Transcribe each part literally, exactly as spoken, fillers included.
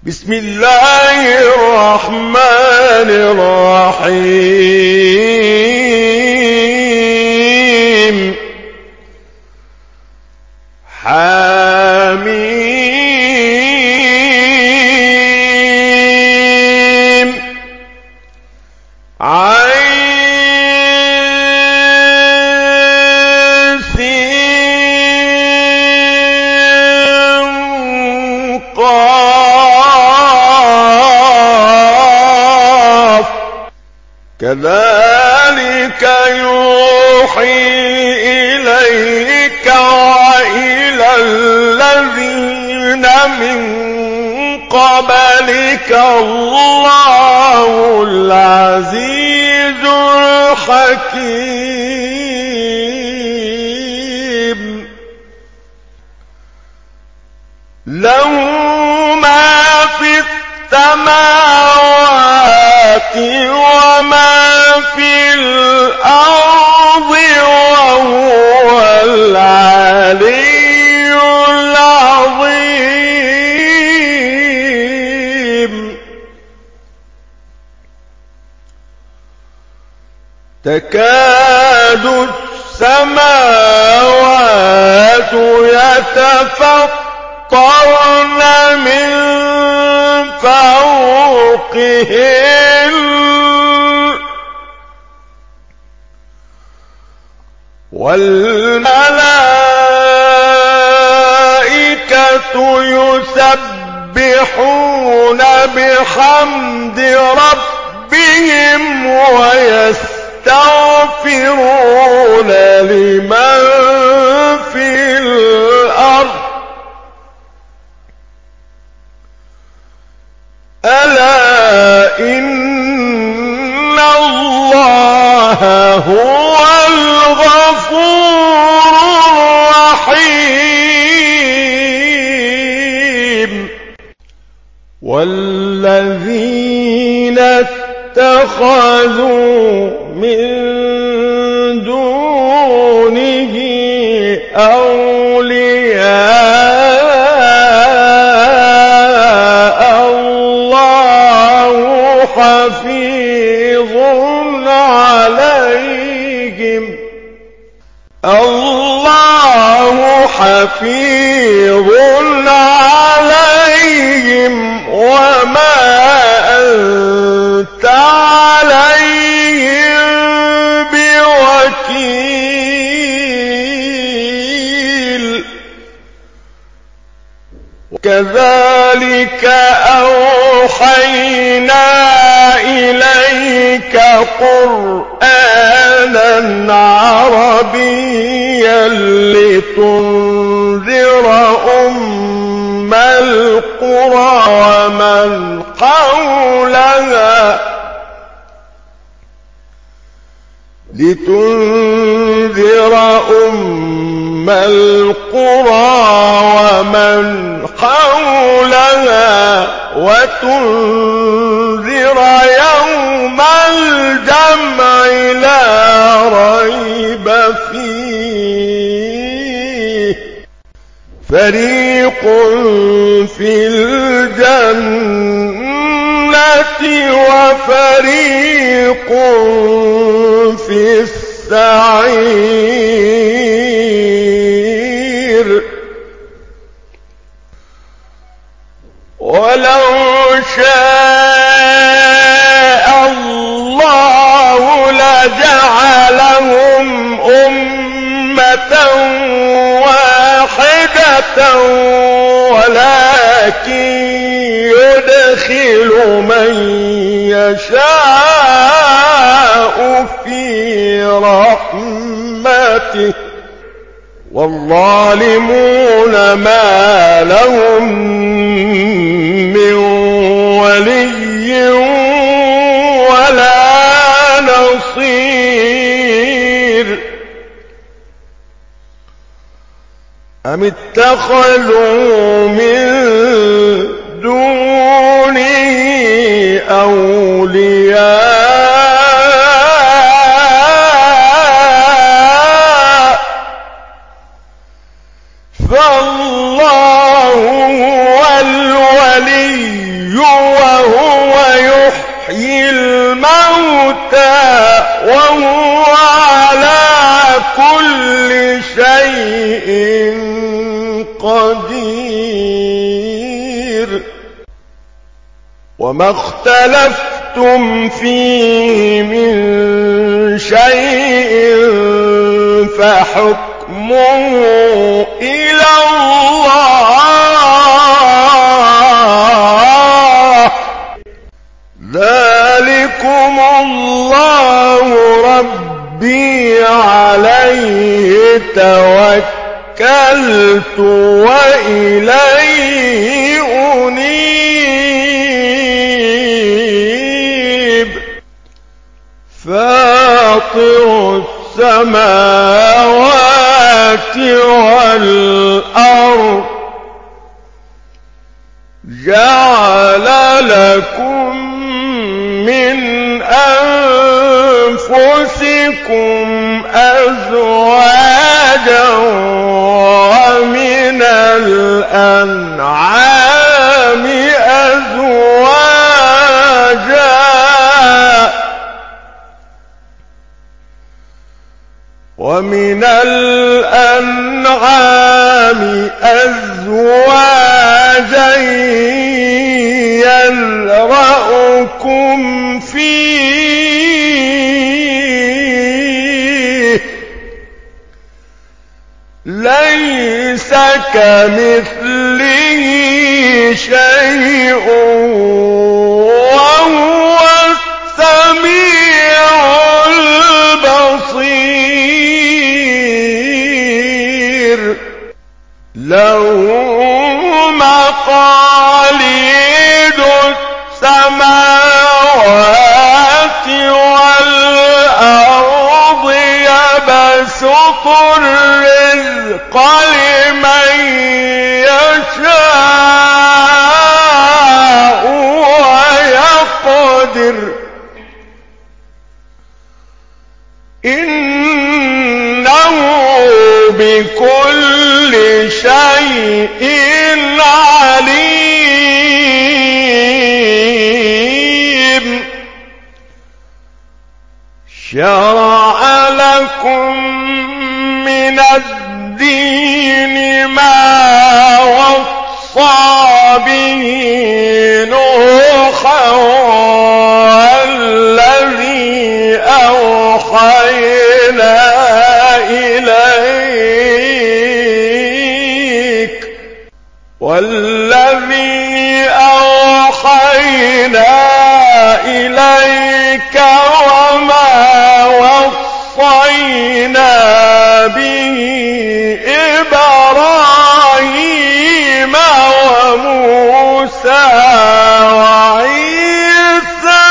بسم الله الرحمن الرحيم. حميم عين سين قاف. كذلك يوحي إليك وإلى الذين من قبلك الله العزيز الحكيم. له ما في السماوات وما في الأرض وهو العلي العظيم. تكاد السماوات يتفطرن من فوقهن والملائكة يسبحون بحمد ربهم ويستغفرون لمن في الأرض. ألا إن الله هو الغفور الرحيم. والذين اتخذوا من دونه أولياء الله حفيظ عليهم الله حفيظ عليهم وما أنت عليهم بوكيل. وكذلك أوحينا إليك قرآنا عربيا لتنذر أم القرى ومن حولها لتنذر أم القرى ومن حولها وتنذر يوم الجمع لا ريب فيه. فريق في الجنة وفريق في السعير. ولو شاء الله لجعلهم أمة واحدة ولكن يدخل من يشاء في رحمته والظالمون ما لهم من ولي ولا نصير. أم اتخذوا من دونه أولياء فالله هو الولي وهو على كل شيء قدير. وما اختلفتم فيه من شيء فحكمه إلى الله. ذلكم الله ربي عليه توكلت وإليه أنيب. فاطر السماوات والأرض جعل لكم من أنفسكم أزواجا ومن الأنعام أزواجا ومن الأنعام أزواجا يذرأكم فيه ليس كمثله شيء وهو السميع البصير. له مقاليد السماوات والأرض يبسط الرزق لمن يشاء ويقدر إنه بكل شيء عليم. شرع لكم من الدين ما وصى به نوحا والذي أوحينا إليك والذي أوحينا إليك وما وصينا به إبراهيم وموسى وعيسى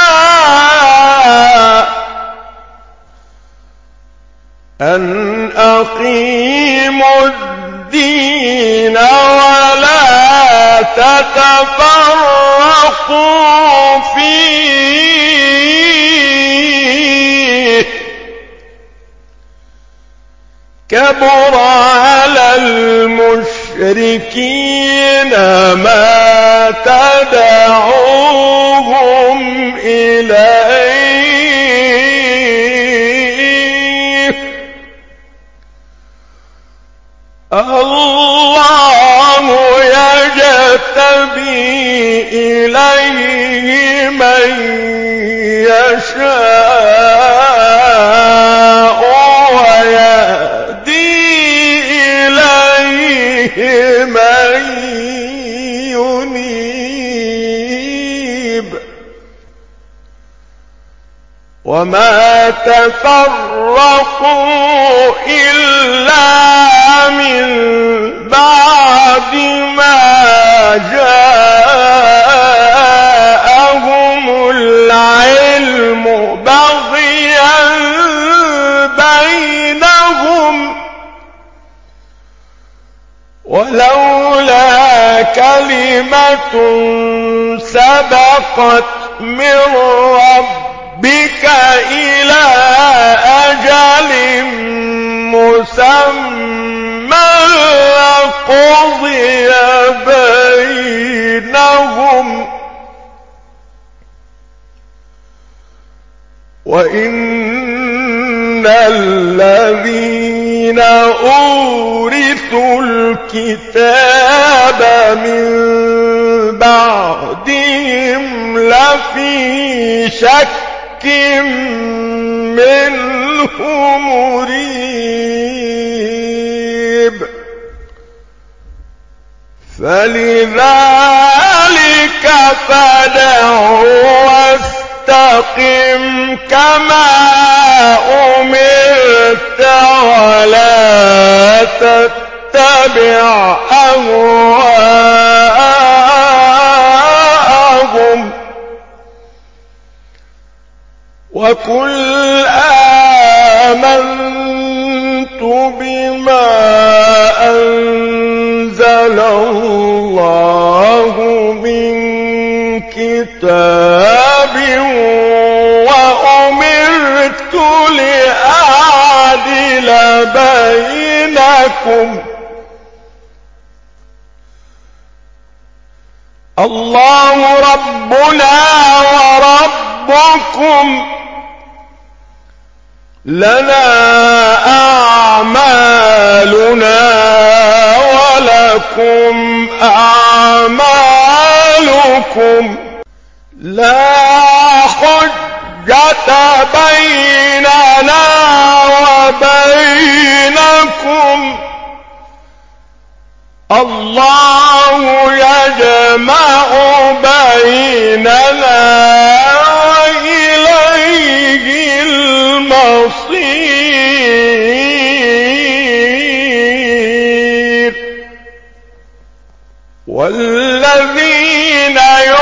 أن أقيموا الدين ولا تتفرقوا فيه. كبر على المشركين ما تدعوهم إليه. الله يجتبي إليه من يشاء ويهدي إليه من ينيب. وما تفرقوا إلا من بعد ما جاءهم العلم بغيا بينهم ولولا كلمة سبقت من ربك إلى أجل مسمى لقضي بينهم وإن الذين أورثوا الكتاب من بعدهم لفي شك منه مريب فلذلك فادع واستقم كما أمرت ولا تتبع أهواءهم وقل آمنت بما أنزل الله من كتاب وأمرت لأعدل بينكم الله ربنا وربكم لنا أعمالنا ولكم أعمالكم لا حجة بيننا وبينكم الله يجمع بيننا وإليه المصير والذين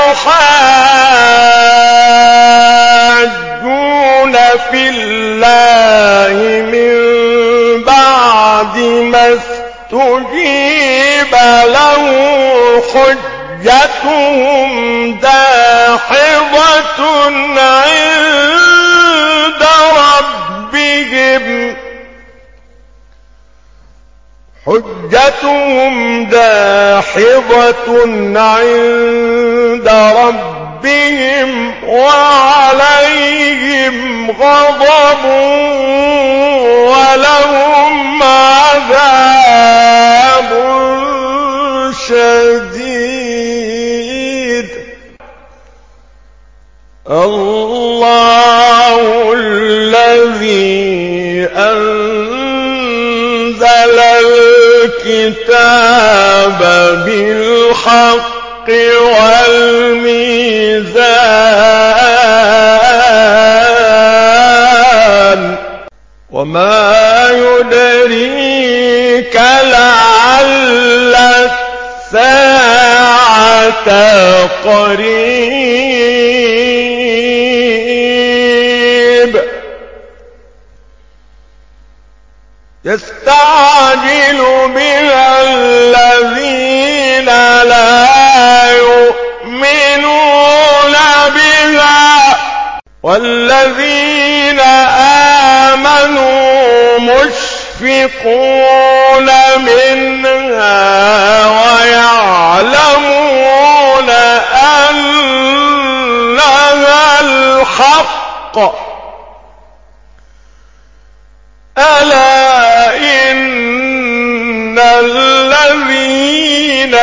يحاجون في الله من بعد ما استجيب له حجتهم داحضة عند ربهم حجتهم داحضة عند ربهم وعليهم غضب ولهم عذاب شديد الله الذي أنزل الكتاب بالحق والميزان وما يدريك لعل الساعة قريب يستعجل بها الذين لا يؤمنون بها والذين آمنوا مشفقون منها ويعلمون أنها الحق ألا إن الذين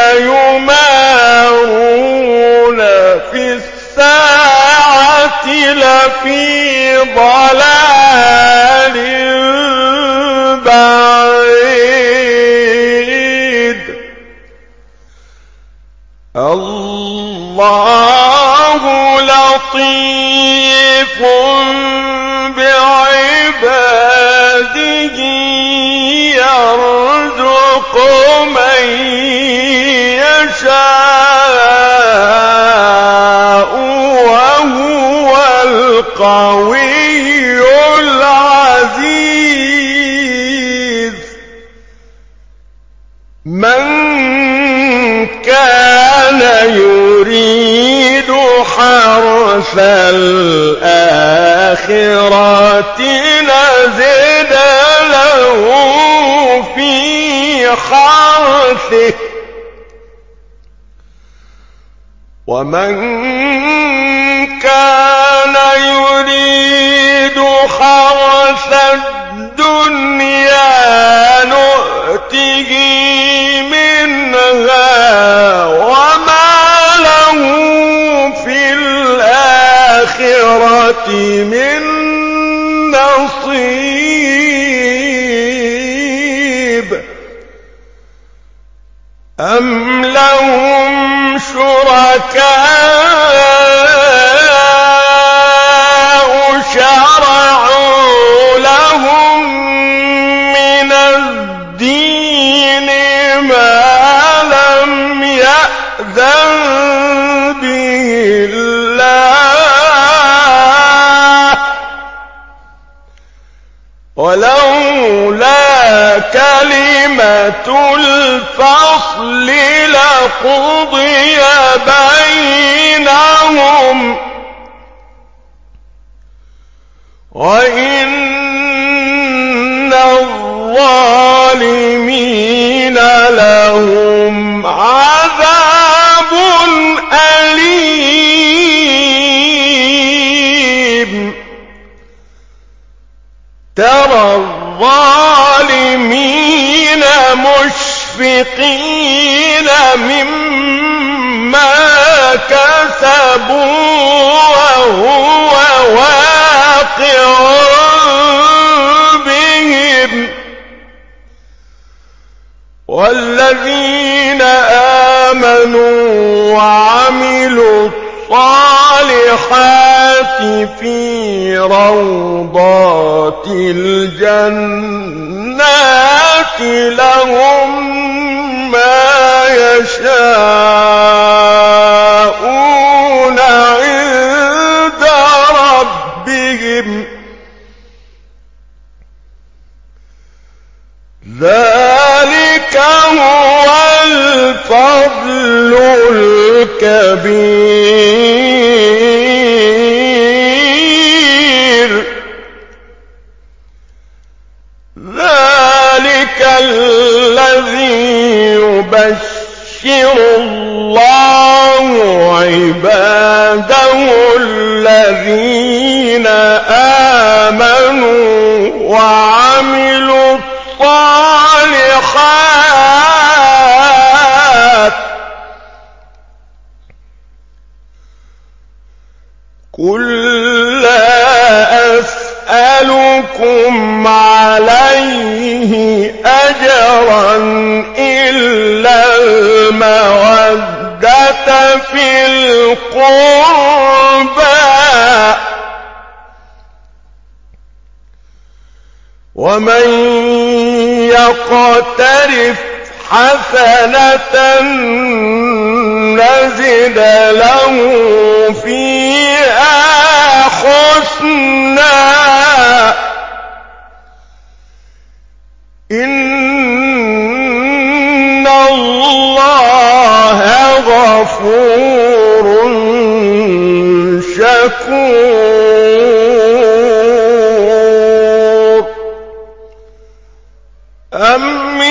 يمارون في الساعة لفي ضلال بعيد الله لطيف بعباده يرزق من يشاء وهو القوي العزيز من كان يريد حرث الآخرة نزد له في حرثه ومن كان يريد حرث الدنيا نؤته منها وما له في الآخرة من نصيب أم لهم شركاء شرعوا لهم من الدين ما لم يأذن به الله ولولا كلمة الفصل لقضي بينهم وإن الظالمين لهم عذاب أليم ترى الظالمين مشفقين مما كسبوا وهو واقع بهم والذين آمنوا وعملوا الصالحات في روضات الجنات لهم ما يشاءون عند ربهم ذلك هو الفضل الكبير ذلك الذي يبشر الله عباده الذين آمنوا وعملوا الصالحات قل لا أسألكم عليه أجرا إلا المودة في القربى ومن يقترف حسنة نزد له فيها حسنا إن الله غفور شكور أم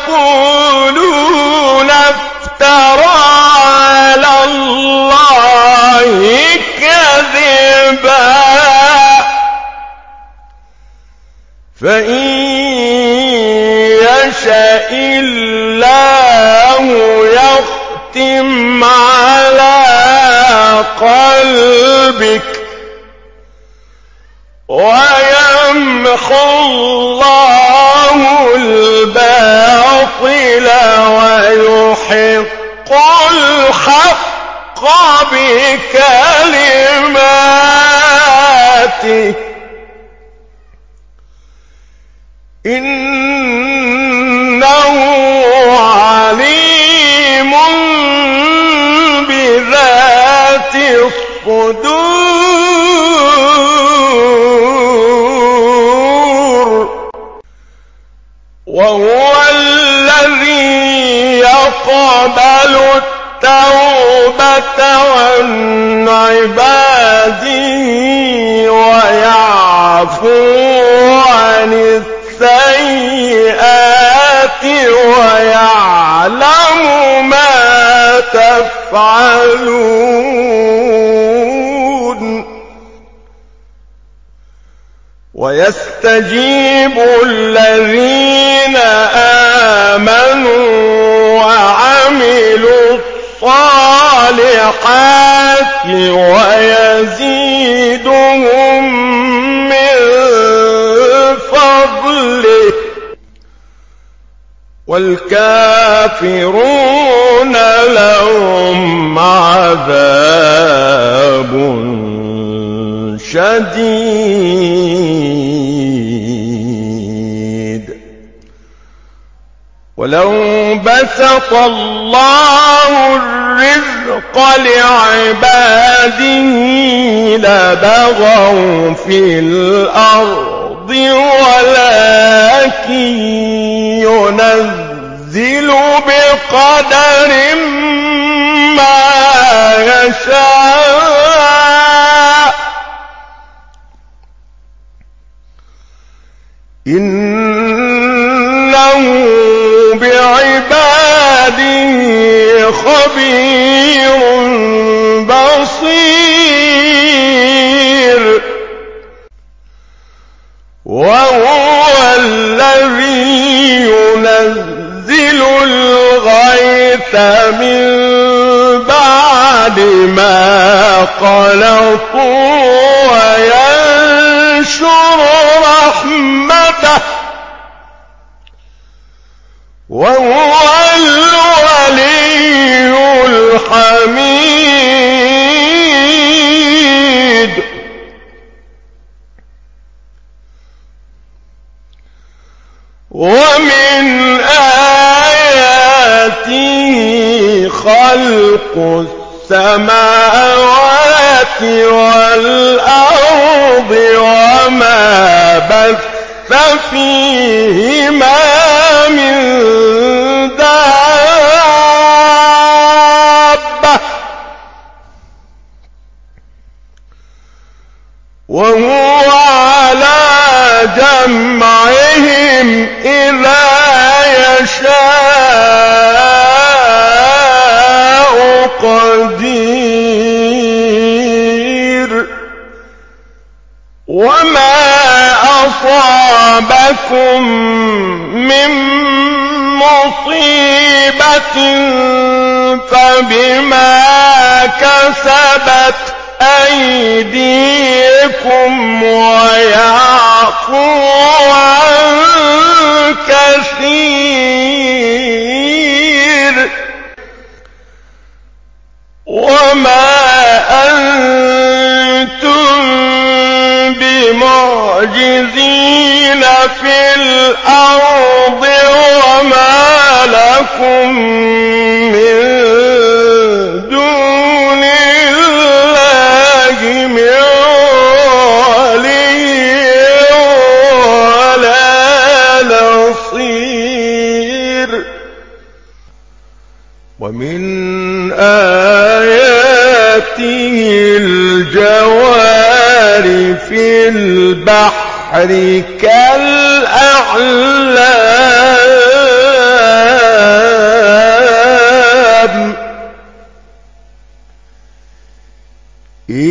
يقولون افترى على الله كذبا فإن يشاء الله يختم على قلبك ويمحو الله الباطل ويحق الحق بكلماته إنه عليم بذات الصدور وهو الذي يقبل التوبة عن عباده ويعفو عن السيئات ويعلم ما تفعلون ويستجيب الذين آمنوا وعملوا الصالحات ويزيدهم من فضله والكافرون لهم عذاب شديد. ولو بسط الله الرزق لعباده لبغوا في الأرض ولكن ينزل بقدر ما يشاء إنه بعباده خبير بصير. وهو الذي ينزل الغيث من بعد ما قنطوا وينشر رحمته وهو الولي الحميد. ومن آياته خلق السماوات والأرض وما بث فيهما من دابة وهو على جمعهم إذا يشاء قدير. وما أصابكم من مصيبة فبما كسبت أيديكم ويعفو عن كثير. وما أنتم بمعجزين في الأرض وما لكم من دون الله من ولي ولا نصير. ومن آياته الجوار في البحر كالأعلام إن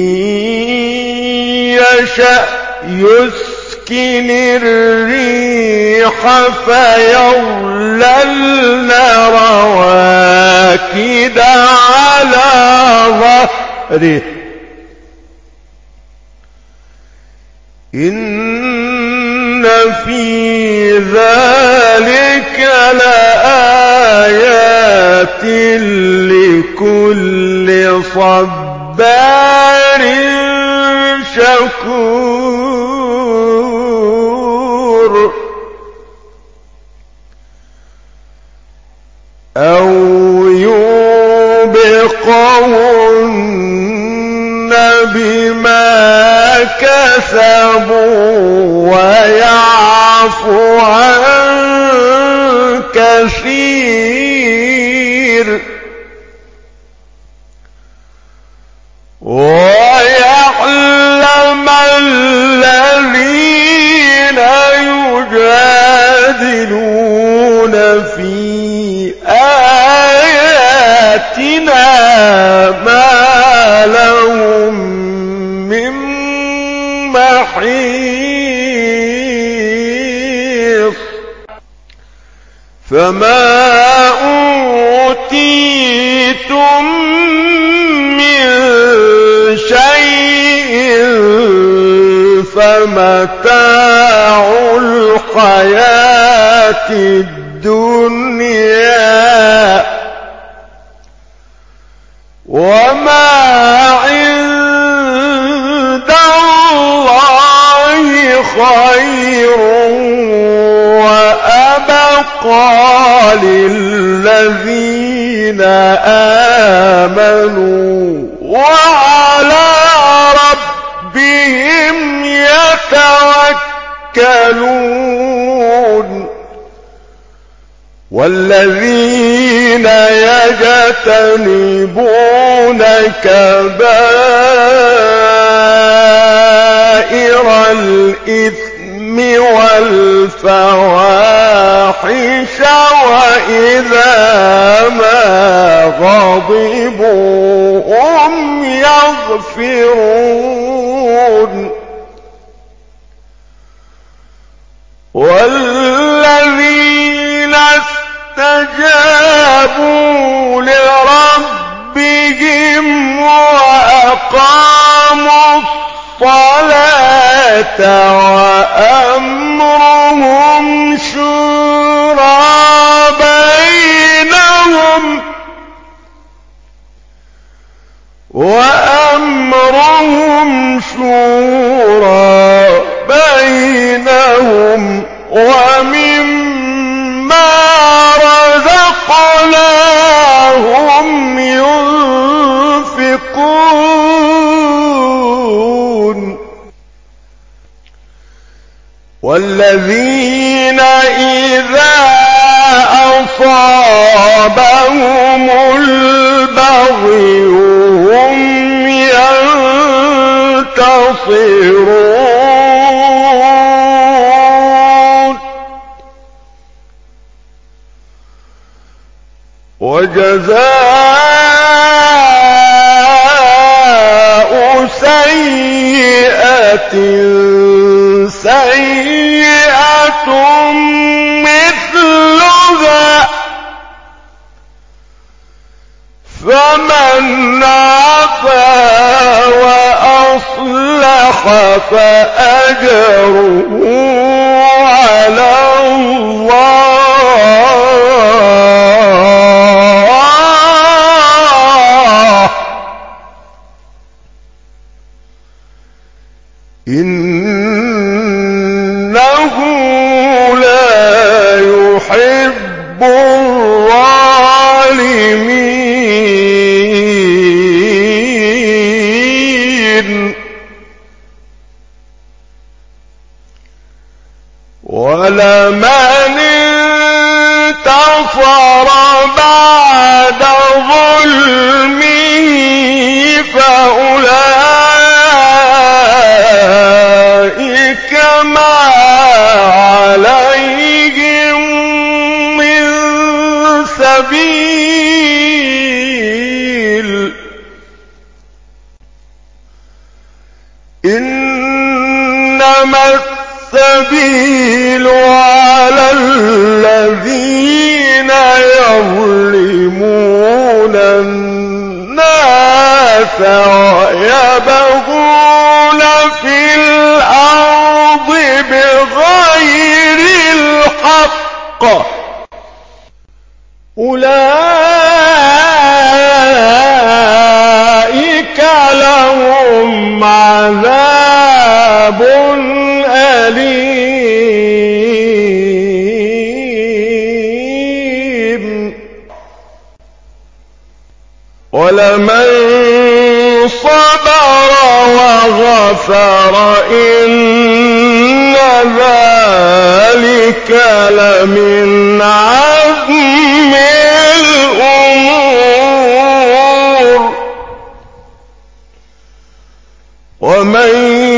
يشأ يسكن الريح فيظللن رواكد على ظهره إن في ذلك لآيات لكل صبار شكور. أو يوبقهن بما كسبوا ويعفو عن كثير. ويعلم الذين يجادلون في آياتنا ما لهم من محيص. فما أوتيتم من شيء فمتاع الحياة الدنيا وما عند الله خير وأبقى للذين آمنوا وعلى ربهم يتوكلون والذين يجتنبون كبائر الإثم والفواحش وإذا ما غضبوا هم يغفرون والذين استجابوا لربهم وأقاموا الصلاة وأمرهم شورى بينهم وأمرهم شورى بينهم ومما رزقناهم ينفقون والذين إذا أصابهم البغي هم ينتصرون وجزاء سيئة سيئة مثلها فمن عفا وأصلح فأجره على الله إنه لا يحب الظالمين ولمن انتصر بعد ظلمه فأولئك ما عليهم من سبيل إنما السبيل على الذين يظلمون الناس ويبغون في الأرض بغير الحق أولئك لهم عذاب أليم ولمن صبر وغفر إن ذلك لمن عزم الأمور ومن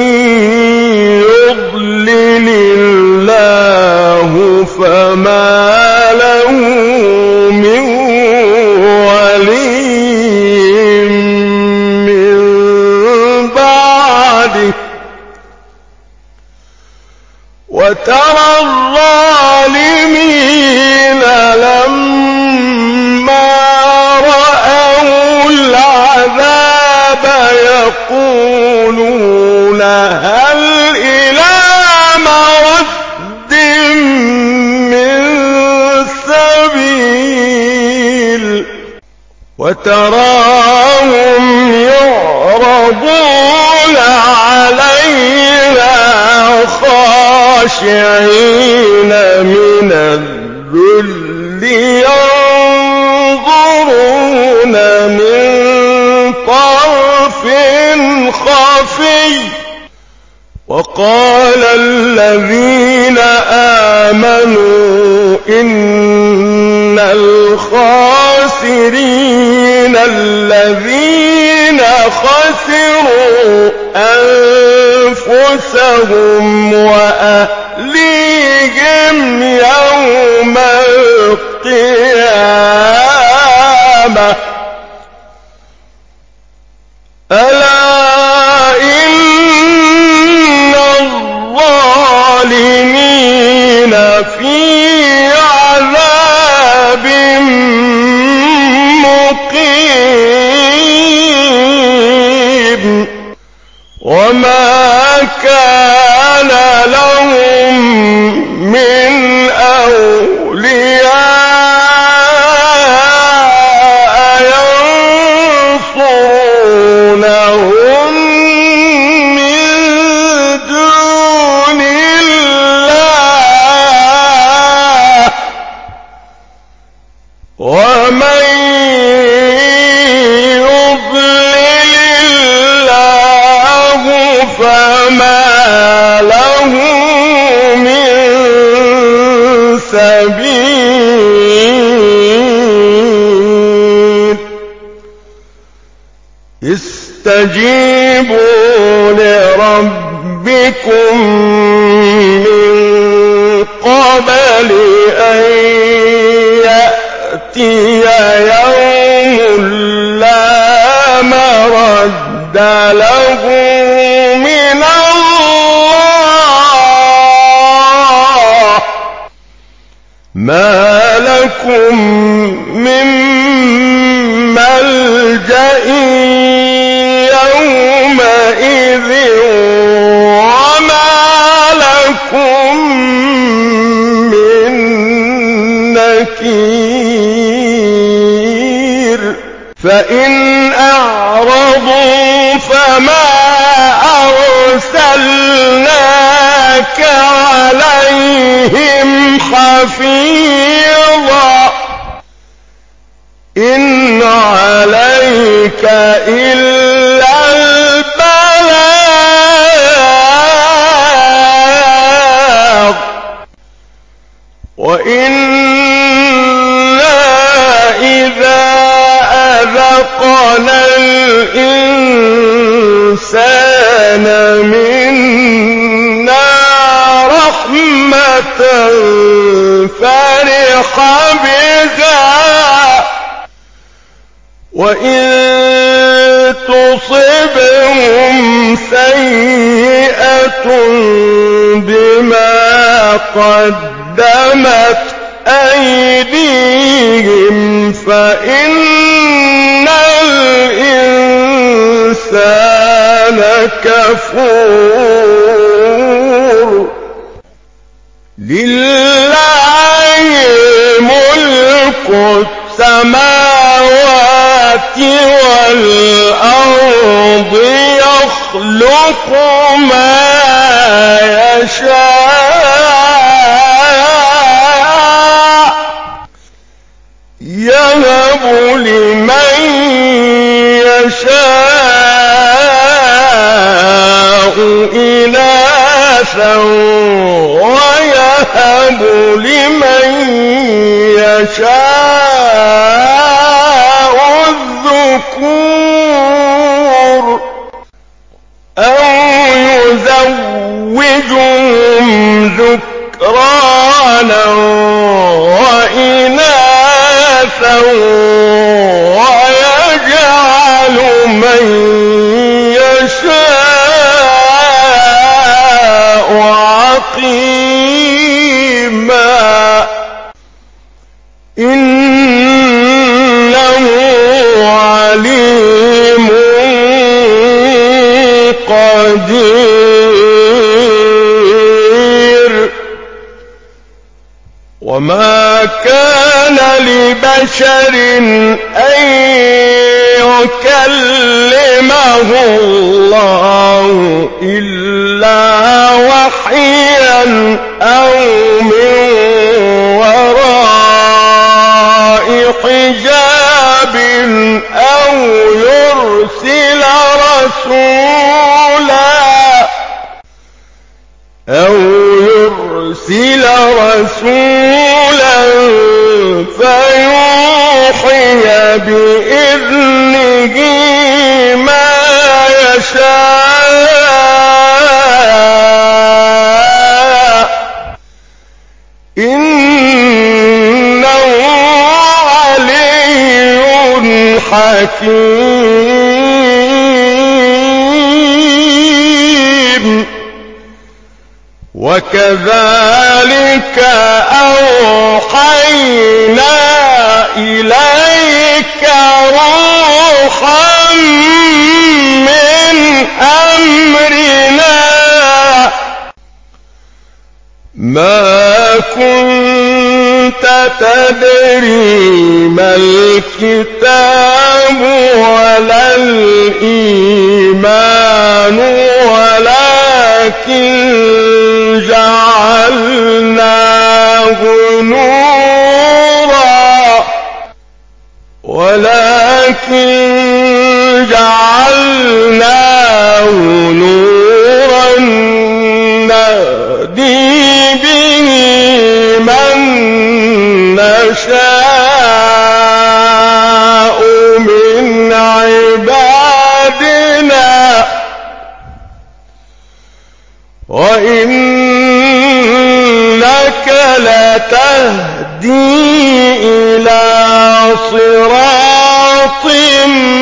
يضلل الله فما له من ولي من بعده وترى الظالمين ويقولون هل إلى مرد من سبيل وتراهم يعرضون عليها خاشعين من الذل ينظرون من طرف خفي وقال الذين آمنوا إن الخاسرين الذين خسروا أنفسهم وأهليهم يوم القيامة ألا إن الظالمين في عذاب مقيم وما كان لهم من أولياء ينصرونهم من دون الله ومن يضلل الله فما له من سبيل استجيبوا لربكم من قبل أن يأتي يوم لا مرد له من الله ما لكم من ملجأ يومئذ وما لكم من نكير فإن أعرضوا فما أرسلناك عليهم حفيظا إن عليك إلا البلاغ وإنا إذا أذقنا الإنسان منا رحمة فرح بها وإن تصبهم سيئة بما قدمت أيديهم فإن الإنسان كفور لله ملك السماوات والأرض يخلق ما يشاء يهب لمن يشاء إناثا ويهب لمن يشاء الذكور أو يزوجهم ذكرانا وإناثا ويجعل من يشاء عقيما إن وما كان لبشر أن يكلمه الله إلا وحيا أو من وراء حجاب أو يرسل رسولا أو يرسل رسولا فيوحي بإذنه ما يشاء إنه علي حكيم. وكذلك أوحينا إليك روحا من أمرنا ما كنت تدري ما الكتاب ولا الإيمان ولكن جعلناه نورا ولكن جعلناه نورا نهدي به من نشاء من عبادنا وإنك لتهدي إلى صراط